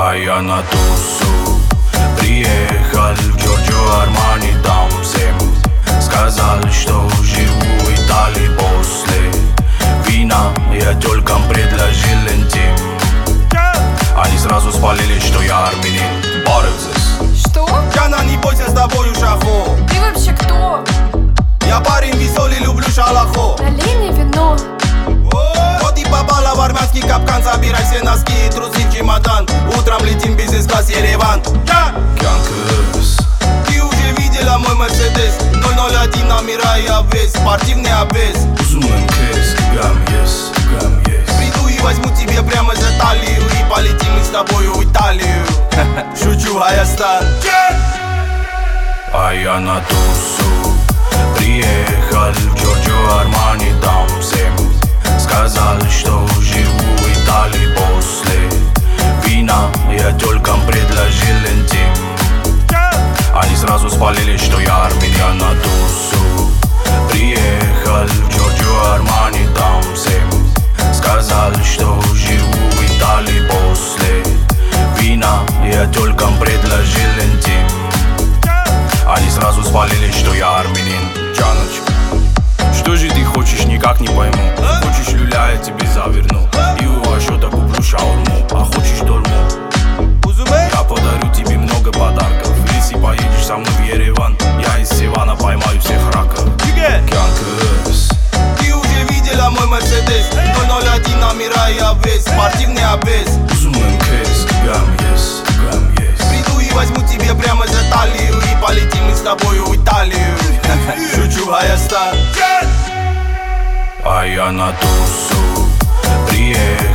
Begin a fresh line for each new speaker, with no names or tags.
А я на тусу приехал в Giorgio Armani. Там всем сказали, что живу в Италии. После вина я тёлкам предложил интим. Они сразу спалили, что я армянин. Борзес.
Что?
Яна, не бойся, с тобою шахо.
Ты вообще кто?
Я парень веселый, люблю шалахо.
Налей мне вино.
Вот и попала в армянский капкан. Собирай все носки и трусы в чемодан. Утром летим бизнес-класс Ереван.
Кянкс.
Ты уже видела мой Мерседес 001 номера и обвес, спортивный обвес.
Узумем кэс, гам ес.
Приду и возьму тебе прямо за талию. И полетим мы с тобою в Италию. Шучу, Хайастан.
А я на тусу приехал в Giorgio Armani. Там всем сказали, что живу в Италии. После вина я тёлкам предложил интим. Они сразу спалили, что я армянин. Я на тусу приехал в Giorgio Armani. Там всем сказали, что живу в Италии. После вина я тёлкам предложил интим. Они сразу спалили, что я армянин. Джаночка, что же ты хочешь, никак не пойму. Хочешь люля, я тебе заверну. И у Ашота куплю шаурму. А хочешь дольму? Я подарю тебе много подарков. Если поедешь со мной в Ереван, я из Севана поймаю всех раков. Кянкс.
Ты уже видела мой Мерседес 001 номера и обвес, спортивный обвес.
Узумем кэс, гам ес.
Приду и возьму тебе прямо за талию. И полетим мы с тобою в Италию. Шучу, Хайастан.
А я на тусу приехал